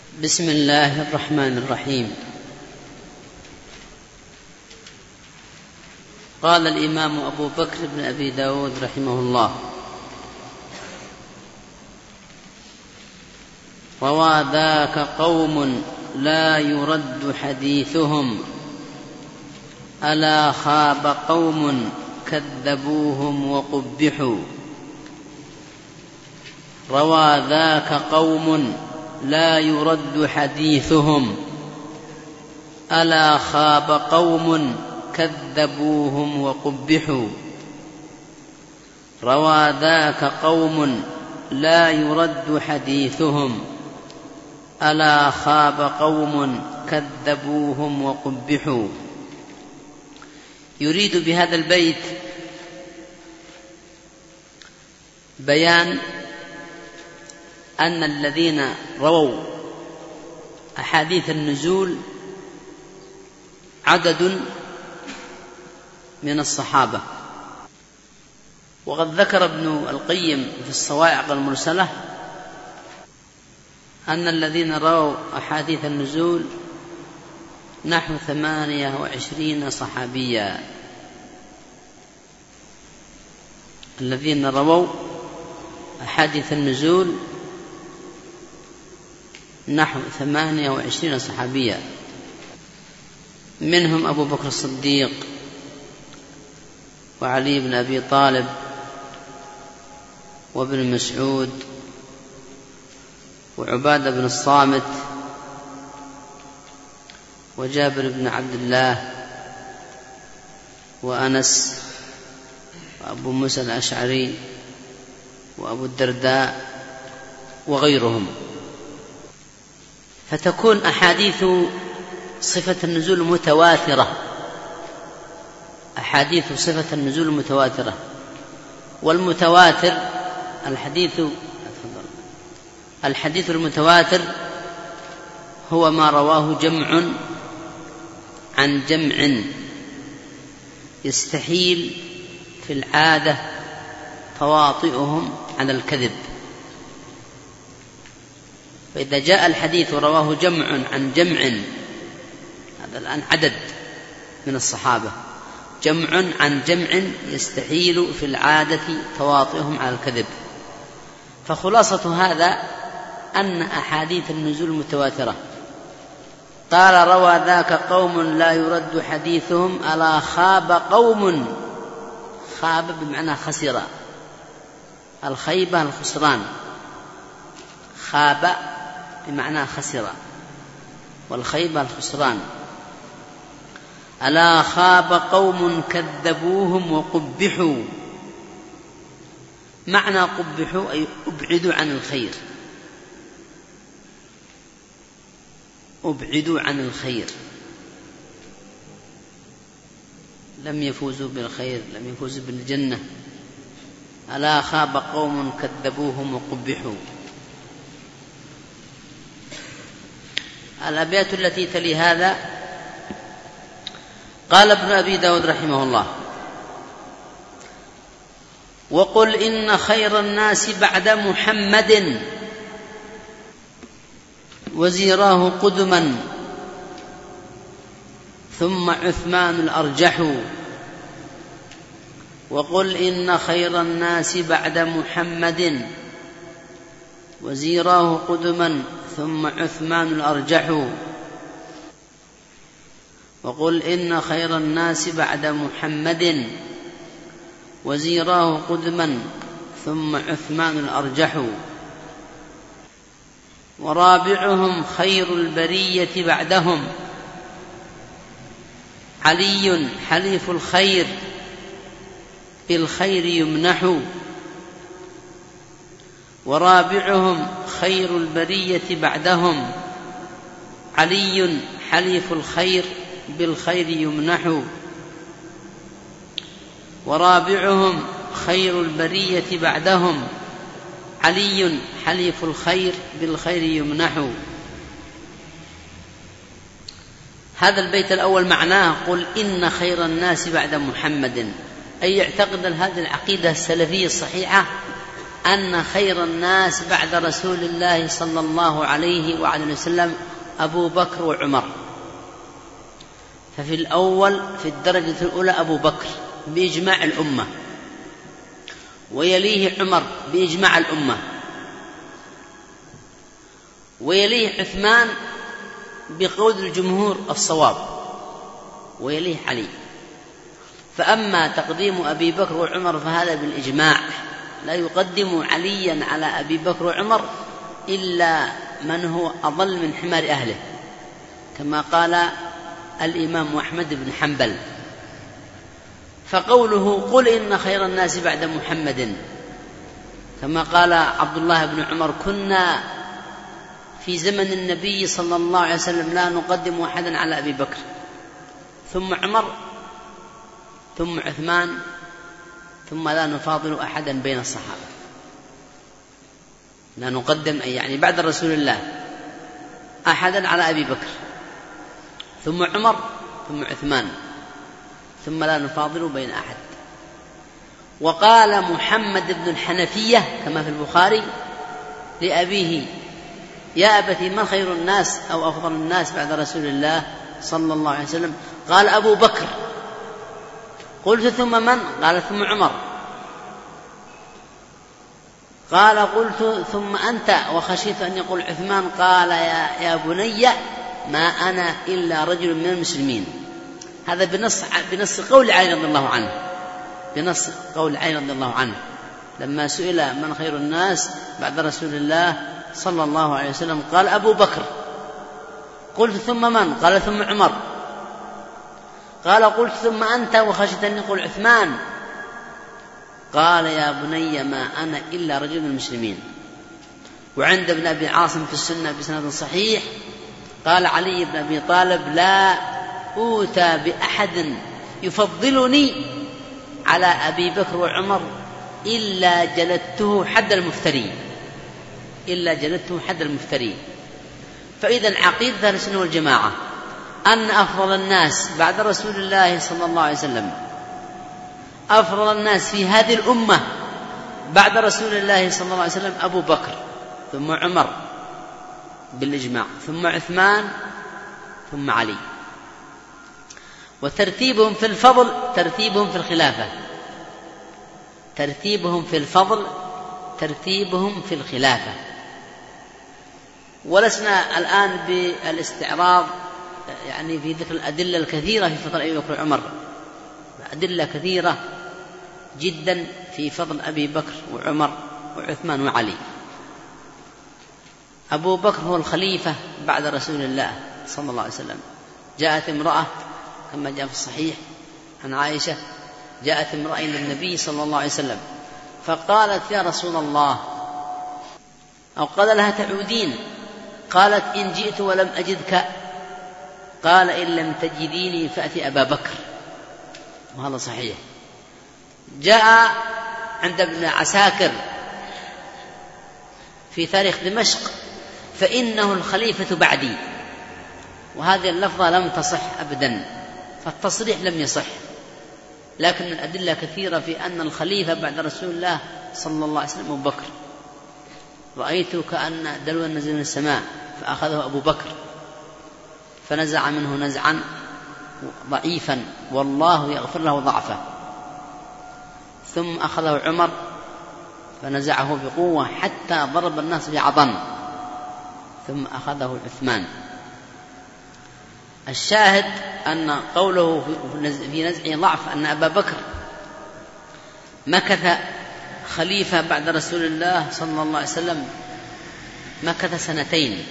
بسم الله الرحمن الرحيم. قال الإمام أبو بكر بن أبي داود رحمه الله: روى ذاك قوم لا يرد حديثهم، ألا خاب قوم كذبوهم وقبحوا. روى ذاك قوم لا يرد حديثهم، ألا خاب قوم كذبوهم وقبحوا. روى ذاك قوم لا يرد حديثهم، ألا خاب قوم كذبوهم وقبحوا. يريد بهذا البيت بيان أن الذين رووا أحاديث النزول عدد من الصحابة. وقد ذكر ابن القيم في الصواعق المرسلة أن الذين رووا أحاديث النزول نحو 28 صحابيا. الذين رووا أحاديث النزول نحو 28 صحابيا، منهم أبو بكر الصديق، وعلي بن أبي طالب، وابن مسعود، وعبادة بن الصامت، وجابر بن عبد الله، وأنس، وأبو موسى الأشعري، وأبو الدرداء، وغيرهم. فتكون أحاديث صفة النزول متواترة، أحاديث صفة النزول متواترة. والمتواتر الحديث المتواتر هو ما رواه جمع عن جمع يستحيل في العادة تواطئهم على الكذب. فإذا جاء الحديث ورواه جمع عن جمع، هذا الآن عدد من الصحابة، جمع عن جمع يستحيل في العادة تواطئهم على الكذب. فخلاصة هذا أن أحاديث النزول متواترة. قال: روى ذاك قوم لا يرد حديثهم، ألا خاب قوم. خاب بمعنى خسر، الخيبة الخسران، خاب بمعنى خسر، والخيبة الخسران. ألا خاب قوم كذبوهم وقبحوا. معنى قبحوا أي أبعدوا عن الخير، أبعدوا عن الخير، لم يفوزوا بالخير، لم يفوزوا بالجنة. ألا خاب قوم كذبوهم وقبحوا. الأبيات التي تلي هذا: قال ابن أبي داود رحمه الله: وقل إن خير الناس بعد محمد وزيراه قدما ثم عثمان الأرجح. وقل إن خير الناس بعد محمد وزيراه قدما ثم عثمان الأرجح. وقل إن خير الناس بعد محمد وزيراه قدما ثم عثمان الأرجح. ورابعهم خير البرية بعدهم، علي حليف الخير بالخير يمنح. ورابعهم خير البرية بعدهم، علي حليف الخير بالخير يمنح. ورابعهم خير البرية بعدهم، علي حليف الخير بالخير يمنح. هذا البيت الأول معناه: قل إن خير الناس بعد محمد، أي يعتقد هذه العقيدة السلفية الصحيحة أن خير الناس بعد رسول الله صلى الله عليه وعلى وسلم أبو بكر وعمر. ففي الأول في الدرجة الأولى أبو بكر بإجماع الأمة، ويليه عمر بإجماع الأمة، ويليه عثمان بقول الجمهور الصواب، ويليه علي. فأما تقديم أبي بكر وعمر فهذا بالإجماع، لا يقدم عليا على أبي بكر وعمر إلا من هو أضل من حمار أهله، كما قال الإمام أحمد بن حنبل. فقوله قل إن خير الناس بعد محمد، كما قال عبد الله بن عمر كنا في زمن النبي صلى الله عليه وسلم لا نقدم أحدا على أبي بكر ثم عمر ثم عثمان ثم لا نفاضل أحدا بين الصحابة. لا نقدم أي يعني بعد رسول الله أحدا على أبي بكر ثم عمر ثم عثمان ثم لا نفاضل بين أحد. وقال محمد بن الحنفية كما في البخاري لأبيه يا أبتي من خير الناس أو أفضل الناس بعد رسول الله صلى الله عليه وسلم؟ قال أبو بكر. قلت ثم من؟ قال ثم عمر. قال قلت ثم أنت وخشيت أن يقول عثمان. قال يا بني ما أنا إلا رجل من المسلمين. هذا بنص قول علي رضي الله عنه، بنص قول علي رضي الله عنه لما سئل من خير الناس بعد رسول الله صلى الله عليه وسلم قال أبو بكر. قلت ثم من؟ قال ثم عمر. قال قلت ثم أنت وخشيت أن يقول عثمان. قال يا بني ما أنا إلا رجل من المسلمين. وعند ابن أبي عاصم في السنة بسند صحيح قال علي بن أبي طالب لا أوتى بأحد يفضلني على أبي بكر وعمر إلا جلدته حد المفتري، إلا جلدته حد المفتري. فإذا عقيدة أهل السنة والجماعة أن أفضل الناس بعد رسول الله صلى الله عليه وسلم، أفضل الناس في هذه الأمة بعد رسول الله صلى الله عليه وسلم أبو بكر ثم عمر بالإجماع ثم عثمان ثم علي. وترتيبهم في الفضل ترتيبهم في الخلافة، ترتيبهم في الفضل ترتيبهم في الخلافة. ولسنا الآن بالاستعراض يعني في ذكر الأدلة الكثيرة في فضل أبي بكر وعمر، أدلة كثيرة جدا في فضل أبي بكر وعمر وعثمان وعلي. أبو بكر هو الخليفة بعد رسول الله صلى الله عليه وسلم. جاءت امرأة كما جاء في الصحيح عن عائشة، جاءت امرأة إلى النبي صلى الله عليه وسلم فقالت يا رسول الله، أو قال لها تعودين؟ قالت إن جئت ولم أجدك. قال إن لم تجديني فأتي أبا بكر، وهذا صحيح. جاء عند ابن عساكر في تاريخ دمشق فإنه الخليفة بعدي، وهذه اللفظة لم تصح أبدا، فالتصريح لم يصح. لكن الأدلة كثيرة في أن الخليفة بعد رسول الله صلى الله عليه وسلم أبو بكر. رأيت كأن دلوا نزل من السماء فأخذه أبو بكر فنزع منه نزعا ضعيفا والله يغفر له ضعفه، ثم أخذه عمر فنزعه بقوة حتى ضرب الناس بعضا، ثم أخذه عثمان. الشاهد أن قوله في نزعه ضعف أن أبا بكر مكث خليفة بعد رسول الله صلى الله عليه وسلم، مكث 2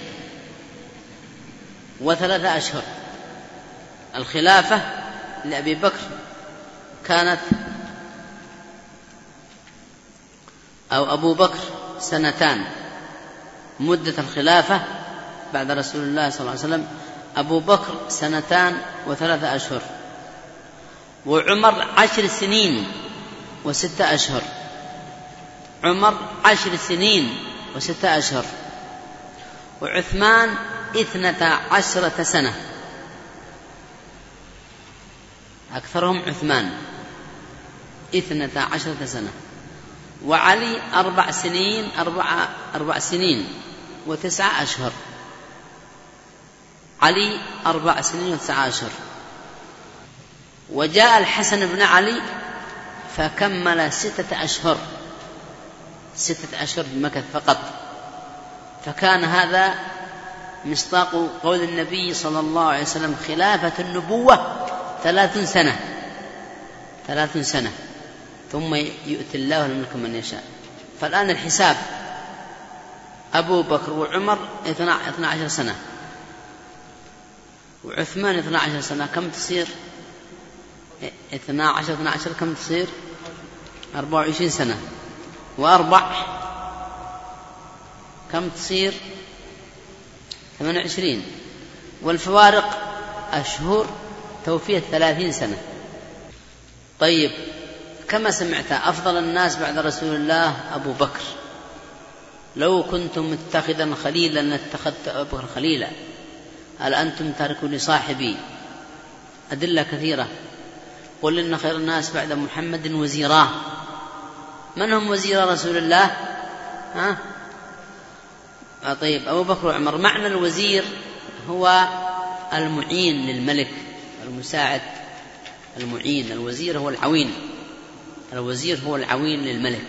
و3 أشهر. الخلافة لأبي بكر كانت أو أبو بكر 2 مدة الخلافة بعد رسول الله صلى الله عليه وسلم، أبو بكر 2 و3 أشهر، وعمر 10 سنين و6 أشهر. عمر 10 سنين و6 أشهر، وعثمان 12 سنة، أكثرهم عثمان 12 سنة. وعلي 4 سنين و9 أشهر. علي 4 سنين و9 أشهر. وجاء الحسن بن علي فكمل 6 أشهر، 6 أشهر بمكة فقط. فكان هذا مصداق قول النبي صلى الله عليه وسلم: خلافة النبوة 3 سنة ثم يؤتي الله الملك من يشاء. فالآن الحساب: أبو بكر وعمر 12 سنة، وعثمان 12 سنة، كم تصير؟ 12 كم تصير؟ 24 سنة، وأربع كم تصير؟ 28. والفوارق أشهر توفية 30 سنة. طيب، كما سمعت أفضل الناس بعد رسول الله أبو بكر. لو كنتم متخذا خليلا لاتخذت أبو بكر خليلا. هل أنتم تاركون لصاحبي؟ أدلة كثيرة. قل إن خير الناس بعد محمد وزيراه. من هم وزير رسول الله؟ طيب، أبو بكر وعمر. معنى الوزير هو المعين للملك، المساعد، المعين. الوزير هو العوين، الوزير هو العوين للملك.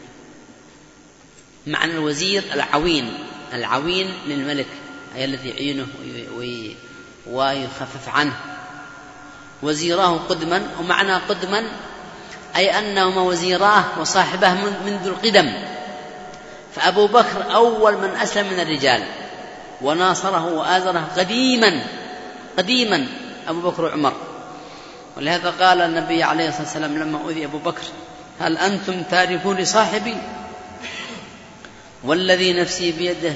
معنى الوزير العوين، العوين للملك، أي الذي يعينه ويخفف عنه. وزيراه قدما. ومعنى قدما أي أنهما وزيراه وصاحبه منذ القدم. فأبو بكر أول من أسلم من الرجال وناصره وآزره قديما أبو بكر وعمر. ولهذا قال النبي عليه الصلاة والسلام لما أوذي أبو بكر: هل أنتم تاركون لصاحبي؟ والذي نفسي بيده،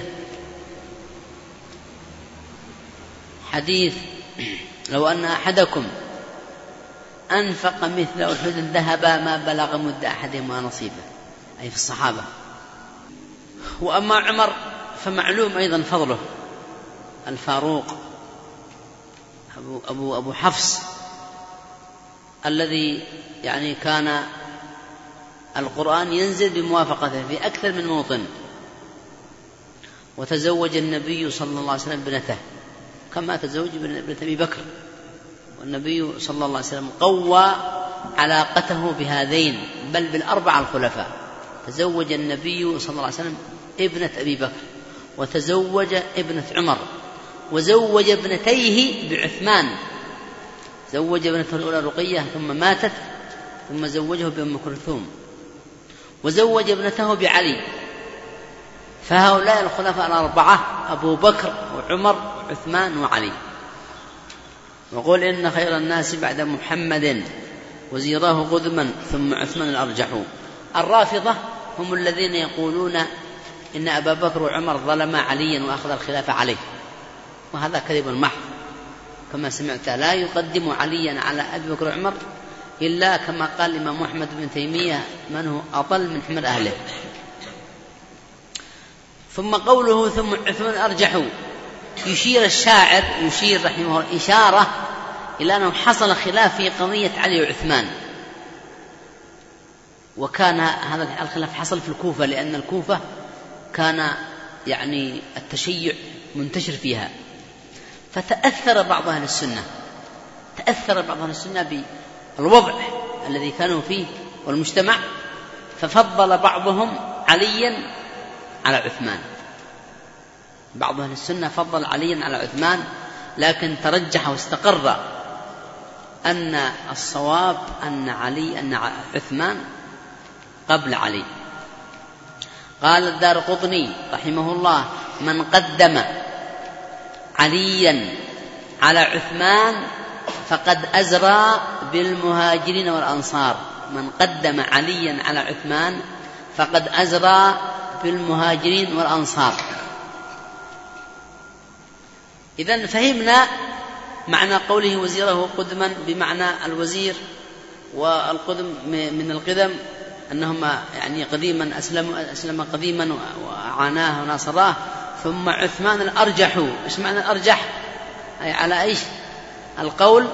حديث: لو أن أحدكم أنفق مثل أحد ذهبا ما بلغ مد أحدهما نصيبه، أي في الصحابة. وأما عمر فمعلوم أيضا فضله، الفاروق أبو حفص، الذي يعني كان القرآن ينزل بموافقته في أكثر من موطن. وتزوج النبي صلى الله عليه وسلم ابنته كما تزوج ابنة أبي بكر. والنبي صلى الله عليه وسلم قوى علاقته بهذين، بل بالأربعة الخلفاء. تزوج النبي صلى الله عليه وسلم ابنة أبي بكر، وتزوج ابنة عمر، وزوج ابنتيه بعثمان. زوج ابنته الأولى رقية ثم ماتت، ثم زوجه بأم كلثوم، وزوج ابنته بعلي. فهؤلاء الخلفاء الأربعة: أبو بكر وعمر وعثمان وعلي. وقل إن خير الناس بعد محمد وزيراه قدما ثم عثمان الأرجح. الرافضة هم الذين يقولون إن أبا بكر وعمر ظلما عليا وأخذ الخلافة عليه، وهذا كذب محض. كما سمعت: لا يقدم عليا على أبي بكر وعمر إلا كما قال الإمام أحمد بن تيمية: من هو أطل من حمر أهله. ثم قوله ثم عثمان أرجح، يشير الشاعر رحمه الله إشارة إلى أنه حصل خلاف في قضية علي وعثمان. وكان هذا الخلاف حصل في الكوفة، لأن الكوفة كان يعني التشيع منتشر فيها. فتأثر بعض أهل السنة بالوضع الذي كانوا فيه والمجتمع، ففضل بعضهم عليا على عثمان. بعض أهل السنة فضل عليا على عثمان، لكن ترجح واستقر أن الصواب أن عثمان قبل علي. قال الدارقطني رحمه الله: من قدم عليا على عثمان فقد أزرى بالمهاجرين والأنصار. من قدم عليا على عثمان فقد أزرى بالمهاجرين والأنصار. إذن فهمنا معنى قوله وزيره قدما، بمعنى الوزير والقدم من القدم أنهما يعني قديما أسلم قديما وعاناه وناصراه. ثم عثمان الأرجح. إيش معنى الأرجح؟ أي على إيش؟ القول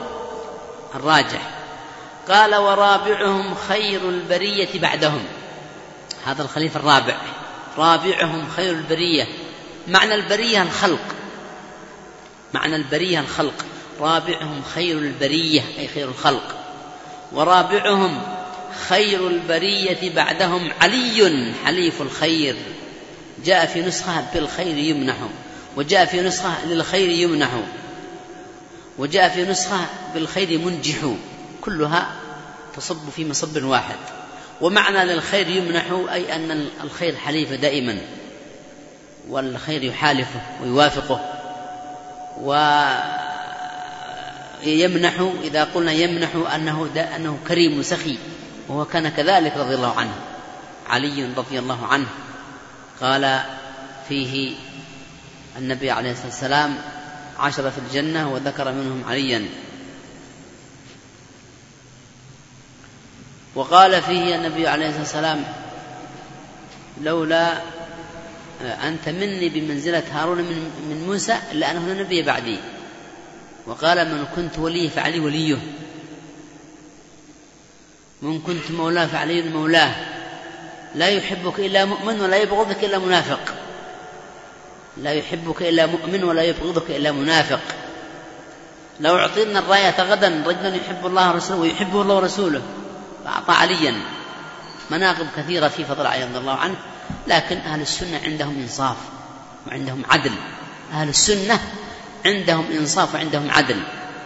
الراجح. قال: ورابعهم خير البرية بعدهم. هذا الخليفة الرابع، رابعهم خير البرية. معنى البرية الخلق، معنى البرية الخلق. رابعهم خير البرية أي خير الخلق. ورابعهم خير البرية بعدهم علي حليف الخير. جاء في نسخة بالخير يمنح، وجاء في نسخة للخير يمنح، وجاء في نسخة بالخير منجح، كلها تصب في مصب واحد. ومعنى للخير يمنح أي أن الخير حليف دائما، والخير يحالفه ويوافقه. ويمنح إذا قلنا يمنح أنه كريم سخي، وهو كان كذلك رضي الله عنه. علي رضي الله عنه قال فيه النبي عليه الصلاة والسلام 10 في الجنة، وذكر منهم عليا. وقال فيه النبي عليه الصلاة والسلام لولا أنت مني بمنزلة هارون من موسى إلا أنه لا نبي بعدي. وقال من كنت وليه فعلي وليه، من كنت مولاه فعلي مولاه، لا يحبك إلا مؤمن ولا يبغضك إلا منافق، لا يحبك إلا مؤمن ولا يبغضك إلا منافق. لو أعطينا الراية غدا رجلا يحب الله ورسوله ويحبه الله ورسوله فأعطى عليا. مناقب كثيرة في فضل علي رضي الله عنه. لكن أهل السنة عندهم إنصاف وعندهم عدل، أهل السنة عندهم إنصاف وعندهم عدل.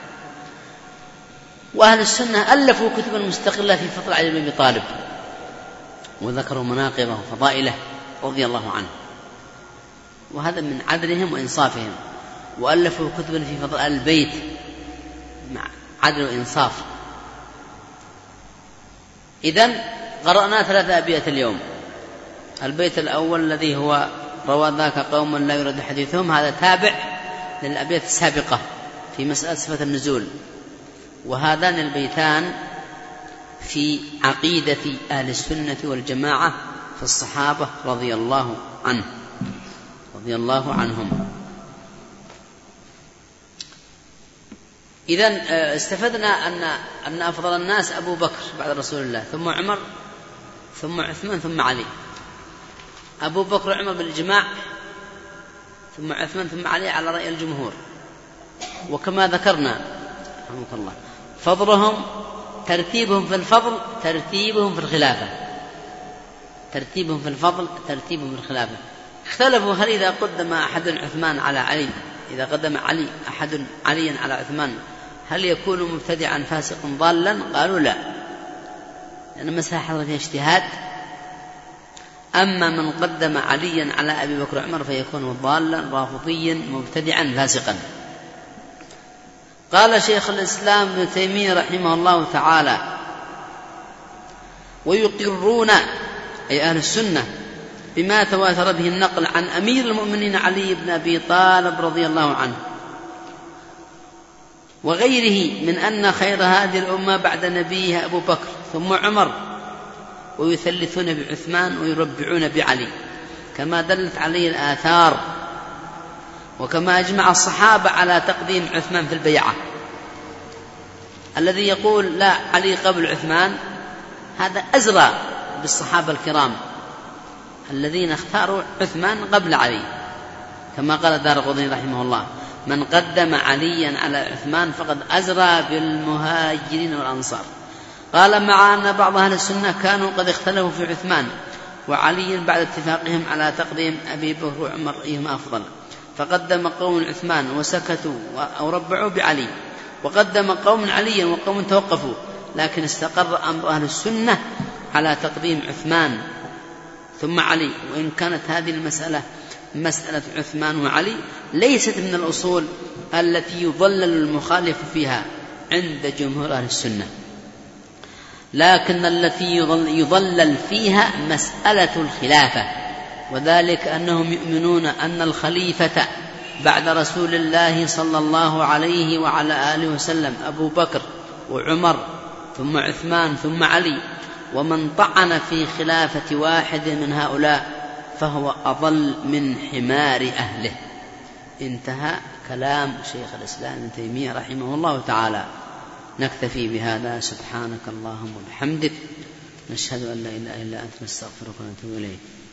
وأهل السنة ألفوا كتبا مستقلة في فضل علي بن أبي طالب، وذكروا مناقبه وفضائله رضي الله عنه، وهذا من عدلهم وإنصافهم. وألفوا كتبا في فضل آل البيت مع عدل وإنصاف. إذن قرأنا 3 أبيات اليوم. البيت الأول الذي هو روى ذاك قوم لا يرد حديثهم، هذا تابع للأبيات السابقة في مسألة صفة النزول. وهذان البيتان في عقيدة أهل السنة والجماعة في الصحابة رضي الله عنهم. إذن استفدنا أن أفضل الناس أبو بكر بعد رسول الله، ثم عمر، ثم عثمان، ثم علي. أبو بكر وعمر بالإجماع، ثم عثمان، ثم علي على رأي الجمهور. وكما ذكرنا رحمه الله فضلهم ترتيبهم في الفضل ترتيبهم في الخلافة، ترتيبهم في الفضل ترتيبهم في الخلافة. اختلفوا هل إذا قدم أحد عثمان على علي، إذا قدم علي أحد عليا على عثمان هل يكون مبتدعا فاسقا ضالا؟ قالوا لا، لأن مسألة حضر فيها اجتهاد. أما من قدم عليا على أبي بكر وعمر فيكون ضالا رافضيا مبتدعا فاسقا. قال شيخ الإسلام ابن تيمية رحمه الله تعالى: ويقرون أي أهل السنة بما تواتر به النقل عن أمير المؤمنين علي بن أبي طالب رضي الله عنه وغيره من أن خير هذه الأمة بعد نبيها أبو بكر ثم عمر، ويثلثون بعثمان ويربعون بعلي كما دلت عليه الآثار، وكما أجمع الصحابة على تقديم عثمان في البيعة. الذي يقول لا علي قبل عثمان هذا أزرى بالصحابة الكرام الذين اختاروا عثمان قبل علي، كما قال الدارقطني رحمه الله: من قدم عليا على عثمان فقد أزرى بالمهاجرين والأنصار. قال: مع أن بعض أهل السنة كانوا قد اختلفوا في عثمان وعلي بعد اتفاقهم على تقديم أبي بكر وعمر أيهما أفضل، فقدم قوم عثمان وسكتوا أو ربعوا بعلي، وقدم قوم عليا وقوم توقفوا، لكن استقر أمر أهل السنة على تقديم عثمان ثم علي. وإن كانت هذه المسألة مسألة عثمان وعلي ليست من الأصول التي يضلل المخالف فيها عند جمهور أهل السنة، لكن التي يضلل فيها مسألة الخلافة، وذلك أنهم يؤمنون أن الخليفة بعد رسول الله صلى الله عليه وعلى آله وسلم أبو بكر وعمر ثم عثمان ثم علي، ومن طعن في خلافة واحد من هؤلاء فهو أضل من حمار أهله. انتهى كلام شيخ الإسلام ابن تيمية رحمه الله تعالى. نكتفي بهذا. سبحانك اللهم وبحمدك، نشهد أن لا إله إلا أنت نستغفرك ونتوب إليك.